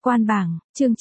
Quan bảng, chương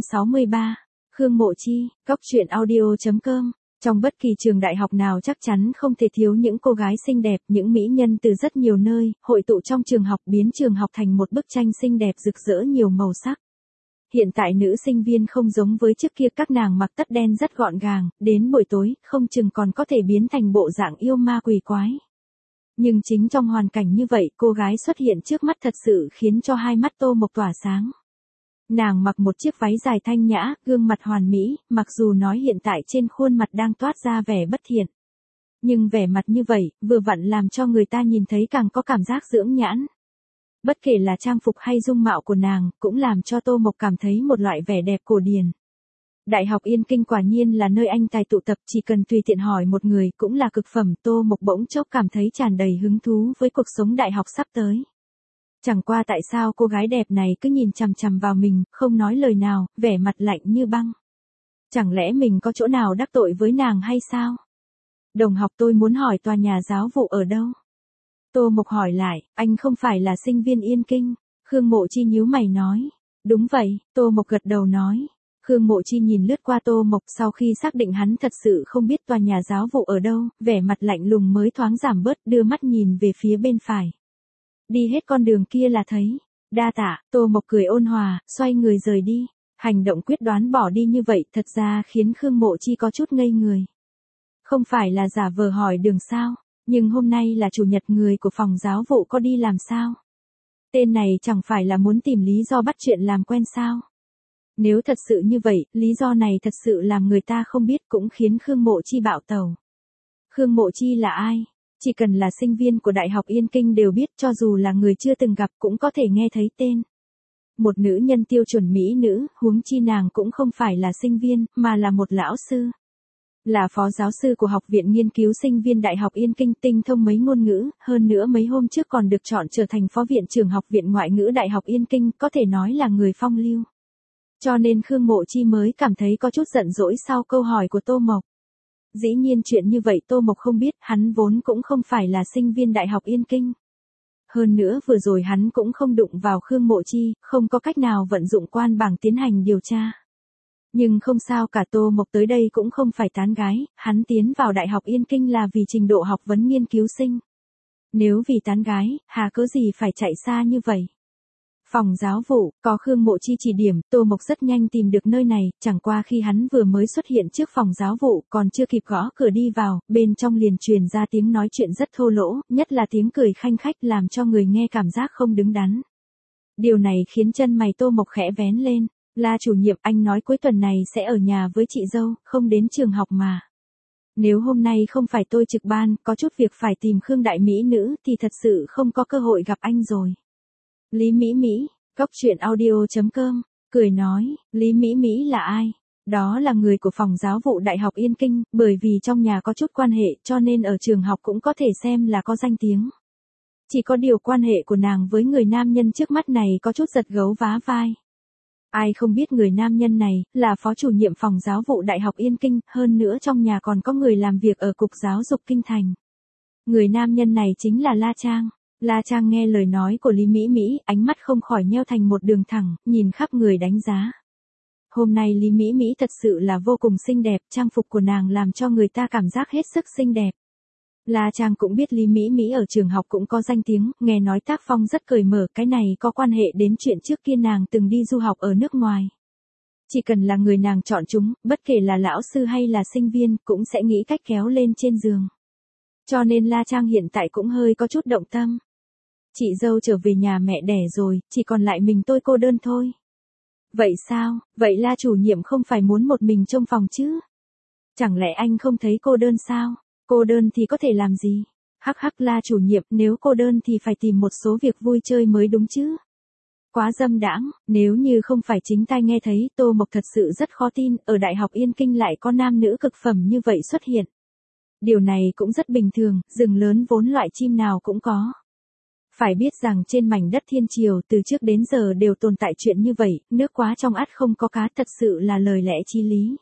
963. Khương Mộ Chi, Cóc truyện audio.com. Trong bất kỳ trường đại học nào chắc chắn không thể thiếu những cô gái xinh đẹp, những mỹ nhân từ rất nhiều nơi, hội tụ trong trường học biến trường học thành một bức tranh xinh đẹp rực rỡ nhiều màu sắc. Hiện tại nữ sinh viên không giống với trước kia, các nàng mặc tất đen rất gọn gàng, đến buổi tối, không chừng còn có thể biến thành bộ dạng yêu ma quỷ quái. Nhưng chính trong hoàn cảnh như vậy, cô gái xuất hiện trước mắt thật sự khiến cho hai mắt Tô Mộc tỏa sáng. Nàng mặc một chiếc váy dài thanh nhã, gương mặt hoàn mỹ, mặc dù nói hiện tại trên khuôn mặt đang toát ra vẻ bất thiện. Nhưng vẻ mặt như vậy, vừa vặn làm cho người ta nhìn thấy càng có cảm giác dưỡng nhãn. Bất kể là trang phục hay dung mạo của nàng, cũng làm cho Tô Mộc cảm thấy một loại vẻ đẹp cổ điển. Đại học Yên Kinh quả nhiên là nơi anh tài tụ tập, chỉ cần tùy tiện hỏi một người cũng là cực phẩm. Tô Mộc bỗng chốc cảm thấy tràn đầy hứng thú với cuộc sống đại học sắp tới. Chẳng qua tại sao cô gái đẹp này cứ nhìn chằm chằm vào mình, không nói lời nào, vẻ mặt lạnh như băng. Chẳng lẽ mình có chỗ nào đắc tội với nàng hay sao? Đồng học, tôi muốn hỏi tòa nhà giáo vụ ở đâu? Tô Mộc hỏi lại, anh không phải là sinh viên Yên Kinh? Khương Mộ Chi nhíu mày nói. Đúng vậy, Tô Mộc gật đầu nói. Khương Mộ Chi nhìn lướt qua Tô Mộc, sau khi xác định hắn thật sự không biết tòa nhà giáo vụ ở đâu, vẻ mặt lạnh lùng mới thoáng giảm bớt, đưa mắt nhìn về phía bên phải. Đi hết con đường kia là thấy. Đa tạ. Tô Mộc cười ôn hòa, xoay người rời đi. Hành động quyết đoán bỏ đi như vậy thật ra khiến Khương Mộ Chi có chút ngây người. Không phải là giả vờ hỏi đường sao, nhưng hôm nay là chủ nhật, người của phòng giáo vụ có đi làm sao? Tên này chẳng phải là muốn tìm lý do bắt chuyện làm quen sao? Nếu thật sự như vậy, lý do này thật sự làm người ta không biết, cũng khiến Khương Mộ Chi bạo tẩu. Khương Mộ Chi là ai? Chỉ cần là sinh viên của Đại học Yên Kinh đều biết, cho dù là người chưa từng gặp cũng có thể nghe thấy tên. Một nữ nhân tiêu chuẩn mỹ nữ, huống chi nàng cũng không phải là sinh viên, mà là một lão sư. Là phó giáo sư của Học viện Nghiên cứu Sinh viên Đại học Yên Kinh, tinh thông mấy ngôn ngữ, hơn nữa mấy hôm trước còn được chọn trở thành phó viện trưởng Học viện Ngoại ngữ Đại học Yên Kinh, có thể nói là người phong lưu. Cho nên Khương Mộ Chi mới cảm thấy có chút giận dỗi sau câu hỏi của Tô Mộc. Dĩ nhiên chuyện như vậy Tô Mộc không biết, hắn vốn cũng không phải là sinh viên Đại học Yên Kinh. Hơn nữa vừa rồi hắn cũng không đụng vào Khương Mộ Chi, không có cách nào vận dụng quan bảng tiến hành điều tra. Nhưng không sao cả, Tô Mộc tới đây cũng không phải tán gái, hắn tiến vào Đại học Yên Kinh là vì trình độ học vấn nghiên cứu sinh. Nếu vì tán gái, hà cớ gì phải chạy xa như vậy? Phòng giáo vụ, có Khương Mộ Chi chỉ điểm, Tô Mộc rất nhanh tìm được nơi này, chẳng qua khi hắn vừa mới xuất hiện trước phòng giáo vụ, còn chưa kịp gõ cửa đi vào, bên trong liền truyền ra tiếng nói chuyện rất thô lỗ, nhất là tiếng cười khanh khách làm cho người nghe cảm giác không đứng đắn. Điều này khiến chân mày Tô Mộc khẽ vén lên. La chủ nhiệm, anh nói cuối tuần này sẽ ở nhà với chị dâu, không đến trường học mà. Nếu hôm nay không phải tôi trực ban, có chút việc phải tìm Khương đại mỹ nữ, thì thật sự không có cơ hội gặp anh rồi. Lý Mỹ Mỹ, Cóc truyện audio.com, cười nói, Lý Mỹ Mỹ là ai? Đó là người của phòng giáo vụ Đại học Yên Kinh, bởi vì trong nhà có chút quan hệ cho nên ở trường học cũng có thể xem là có danh tiếng. Chỉ có điều quan hệ của nàng với người nam nhân trước mắt này có chút giật gấu vá vai. Ai không biết người nam nhân này là phó chủ nhiệm phòng giáo vụ Đại học Yên Kinh, hơn nữa trong nhà còn có người làm việc ở Cục Giáo dục Kinh Thành. Người nam nhân này chính là La Trang. La Trang nghe lời nói của Lý Mỹ Mỹ, ánh mắt không khỏi nheo thành một đường thẳng, nhìn khắp người đánh giá. Hôm nay Lý Mỹ Mỹ thật sự là vô cùng xinh đẹp, trang phục của nàng làm cho người ta cảm giác hết sức xinh đẹp. La Trang cũng biết Lý Mỹ Mỹ ở trường học cũng có danh tiếng, nghe nói tác phong rất cởi mở, cái này có quan hệ đến chuyện trước kia nàng từng đi du học ở nước ngoài. Chỉ cần là người nàng chọn chúng, bất kể là lão sư hay là sinh viên, cũng sẽ nghĩ cách kéo lên trên giường. Cho nên La Trang hiện tại cũng hơi có chút động tâm. Chị dâu trở về nhà mẹ đẻ rồi, chỉ còn lại mình tôi cô đơn thôi. Vậy sao, vậy La chủ nhiệm không phải muốn một mình trông phòng chứ? Chẳng lẽ anh không thấy cô đơn sao? Cô đơn thì có thể làm gì? Hắc hắc, La chủ nhiệm, nếu cô đơn thì phải tìm một số việc vui chơi mới đúng chứ. Quá dâm đãng, nếu như không phải chính tai nghe thấy, Tô Mộc thật sự rất khó tin, ở Đại học Yên Kinh lại có nam nữ cực phẩm như vậy xuất hiện. Điều này cũng rất bình thường, rừng lớn vốn loại chim nào cũng có. Phải biết rằng trên mảnh đất thiên triều từ trước đến giờ đều tồn tại chuyện như vậy, nước quá trong ắt không có cá, thật sự là lời lẽ chí lý.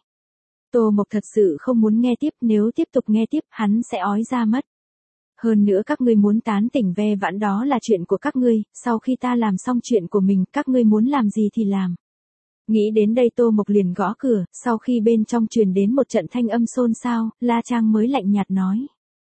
Tô Mộc thật sự không muốn nghe tiếp, nếu tiếp tục nghe tiếp hắn sẽ ói ra mất. Hơn nữa các ngươi muốn tán tỉnh ve vãn đó là chuyện của các ngươi, sau khi ta làm xong chuyện của mình, các ngươi muốn làm gì thì làm. Nghĩ đến đây Tô Mộc liền gõ cửa, sau khi bên trong truyền đến một trận thanh âm xôn xao, La Trang mới lạnh nhạt nói.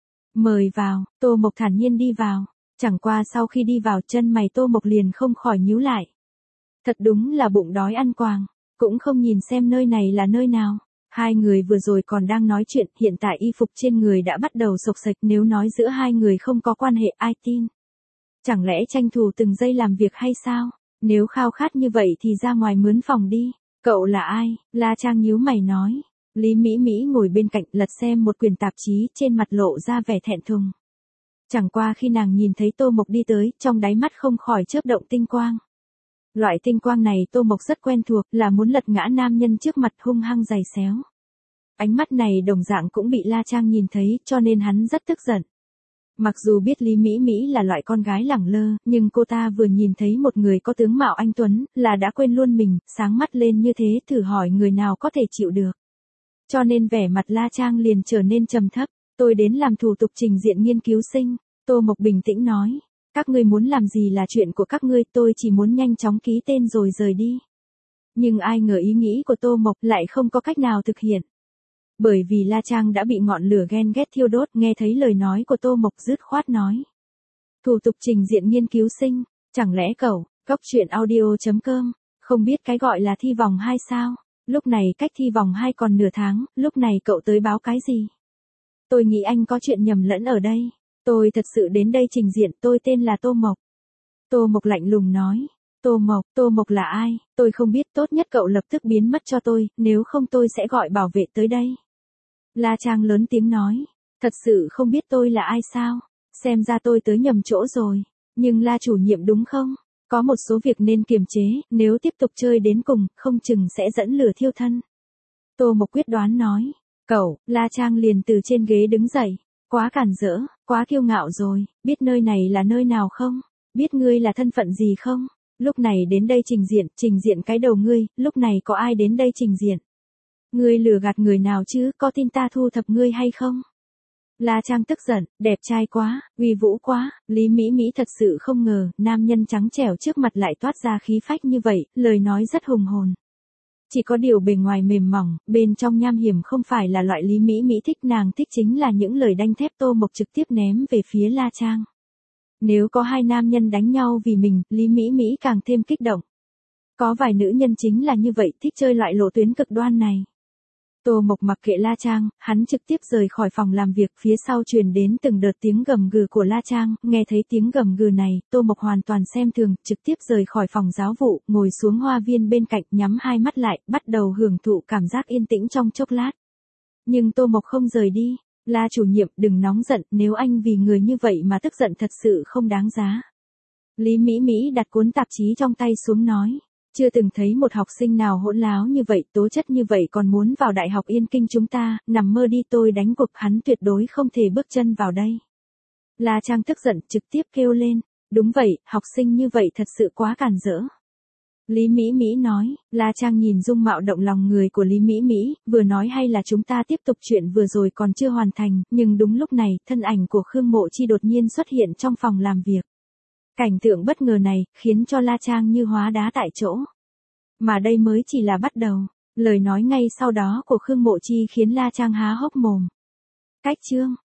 Mời vào, Tô Mộc thản nhiên đi vào. Chẳng qua sau khi đi vào chân mày Tô Mộc liền không khỏi nhíu lại. Thật đúng là bụng đói ăn quàng, cũng không nhìn xem nơi này là nơi nào. Hai người vừa rồi còn đang nói chuyện, hiện tại y phục trên người đã bắt đầu xộc xệch, nếu nói giữa hai người không có quan hệ ai tin. Chẳng lẽ tranh thủ từng giây làm việc hay sao? Nếu khao khát như vậy thì ra ngoài mướn phòng đi. Cậu là ai? La Trang nhíu mày nói. Lý Mỹ Mỹ ngồi bên cạnh lật xem một quyển tạp chí, trên mặt lộ ra vẻ thẹn thùng. Chẳng qua khi nàng nhìn thấy Tô Mộc đi tới, trong đáy mắt không khỏi chớp động tinh quang. Loại tinh quang này Tô Mộc rất quen thuộc, là muốn lật ngã nam nhân trước mặt hung hăng giày xéo. Ánh mắt này đồng dạng cũng bị La Trang nhìn thấy, cho nên hắn rất tức giận. Mặc dù biết Lý Mỹ Mỹ là loại con gái lẳng lơ, nhưng cô ta vừa nhìn thấy một người có tướng mạo anh tuấn, là đã quên luôn mình, sáng mắt lên như thế thử hỏi người nào có thể chịu được. Cho nên vẻ mặt La Trang liền trở nên trầm thấp, tôi đến làm thủ tục trình diện nghiên cứu sinh. Tô Mộc bình tĩnh nói, các ngươi muốn làm gì là chuyện của các ngươi, tôi chỉ muốn nhanh chóng ký tên rồi rời đi. Nhưng ai ngờ ý nghĩ của Tô Mộc lại không có cách nào thực hiện. Bởi vì La Trang đã bị ngọn lửa ghen ghét thiêu đốt, nghe thấy lời nói của Tô Mộc dứt khoát nói. Thủ tục trình diện nghiên cứu sinh, chẳng lẽ cậu, coctruyện.audio.com, không biết cái gọi là thi vòng 2 sao? Lúc này cách thi vòng 2 còn nửa tháng, lúc này cậu tới báo cái gì? Tôi nghĩ anh có chuyện nhầm lẫn ở đây. Tôi thật sự đến đây trình diện, tôi tên là Tô Mộc. Tô Mộc lạnh lùng nói. Tô Mộc là ai? Tôi không biết, tốt nhất cậu lập tức biến mất cho tôi, nếu không tôi sẽ gọi bảo vệ tới đây. La Trang lớn tiếng nói. Thật sự không biết tôi là ai sao? Xem ra tôi tới nhầm chỗ rồi. Nhưng La chủ nhiệm đúng không? Có một số việc nên kiềm chế, nếu tiếp tục chơi đến cùng, không chừng sẽ dẫn lửa thiêu thân. Tô Mộc quyết đoán nói. Cậu, La Trang liền từ trên ghế đứng dậy. Quá cản rỡ, quá kiêu ngạo rồi, biết nơi này là nơi nào không? Biết ngươi là thân phận gì không? Lúc này đến đây trình diện cái đầu ngươi, lúc này có ai đến đây trình diện? Ngươi lừa gạt người nào chứ, có tin ta thu thập ngươi hay không? La Trang tức giận, đẹp trai quá, uy vũ quá, Lý Mỹ Mỹ thật sự không ngờ, nam nhân trắng trẻo trước mặt lại toát ra khí phách như vậy, lời nói rất hùng hồn. Chỉ có điều bề ngoài mềm mỏng, bên trong nham hiểm không phải là loại Lý Mỹ Mỹ thích, nàng thích chính là những lời đanh thép. Tô Mộc trực tiếp ném về phía La Trang. Nếu có hai nam nhân đánh nhau vì mình, Lý Mỹ Mỹ càng thêm kích động. Có vài nữ nhân chính là như vậy, thích chơi loại lộ tuyến cực đoan này. Tô Mộc mặc kệ La Trang, hắn trực tiếp rời khỏi phòng làm việc, phía sau truyền đến từng đợt tiếng gầm gừ của La Trang, nghe thấy tiếng gầm gừ này, Tô Mộc hoàn toàn xem thường, trực tiếp rời khỏi phòng giáo vụ, ngồi xuống hoa viên bên cạnh, nhắm hai mắt lại, bắt đầu hưởng thụ cảm giác yên tĩnh trong chốc lát. Nhưng Tô Mộc không rời đi. La chủ nhiệm, đừng nóng giận, nếu anh vì người như vậy mà tức giận thật sự không đáng giá. Lý Mỹ Mỹ đặt cuốn tạp chí trong tay xuống nói. Chưa từng thấy một học sinh nào hỗn láo như vậy, tố chất như vậy còn muốn vào Đại học Yên Kinh chúng ta, nằm mơ đi, tôi đánh gục hắn, tuyệt đối không thể bước chân vào đây. La Trang tức giận, trực tiếp kêu lên. Đúng vậy, học sinh như vậy thật sự quá cản rỡ. Lý Mỹ Mỹ nói. La Trang nhìn dung mạo động lòng người của Lý Mỹ Mỹ, vừa nói hay là chúng ta tiếp tục, chuyện vừa rồi còn chưa hoàn thành, nhưng đúng lúc này, thân ảnh của Khương Mộ Chi đột nhiên xuất hiện trong phòng làm việc. Cảnh tượng bất ngờ này, khiến cho La Trang như hóa đá tại chỗ. Mà đây mới chỉ là bắt đầu, lời nói ngay sau đó của Khương Mộ Chi khiến La Trang há hốc mồm. Cách chương